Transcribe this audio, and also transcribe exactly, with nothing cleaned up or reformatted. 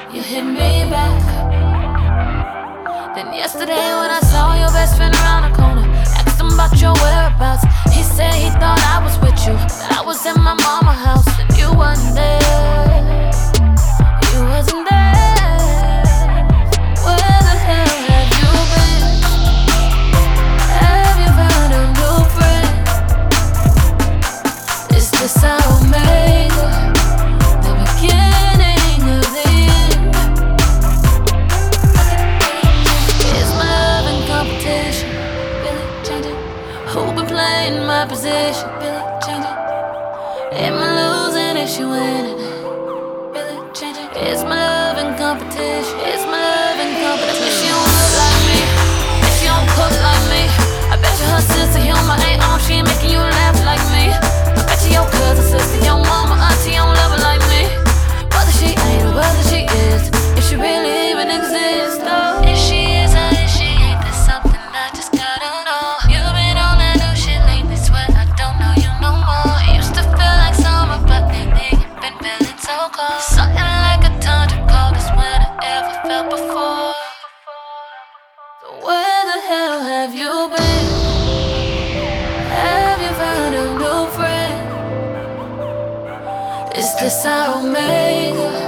You hit me back. Then yesterday when I saw your best friend around the corner, asked him about your whereabouts. He said he thought I was with you, that I was at my mama's house and you wasn't there. You wasn't there. Where the hell have you been? Have you found a new friend? Is this our omega, the beginning of the end? Is my love in competition? Really changing? Who been playing my position? Really changing? Am I losing? Is she winning? Really changing? Is my love in competition? Is my love in competition? If she don't look like me, if she don't cook like me, I bet you her sense of humor ain't on. She ain't making you laugh like me. I bet you your cousin, sister, your mama, auntie don't love her like me. Whether she ain't or whether she is, if she really even exists, though. If she is or if she ain't, there's something I just gotta know. You've been on that new shit lately, swear I don't know you no more. It used to feel like summer, but lately you've been feeling so cold. Something like a tundra cold is when I ever felt before. So where the hell have you been? Have you found a new friend? Is this our omega?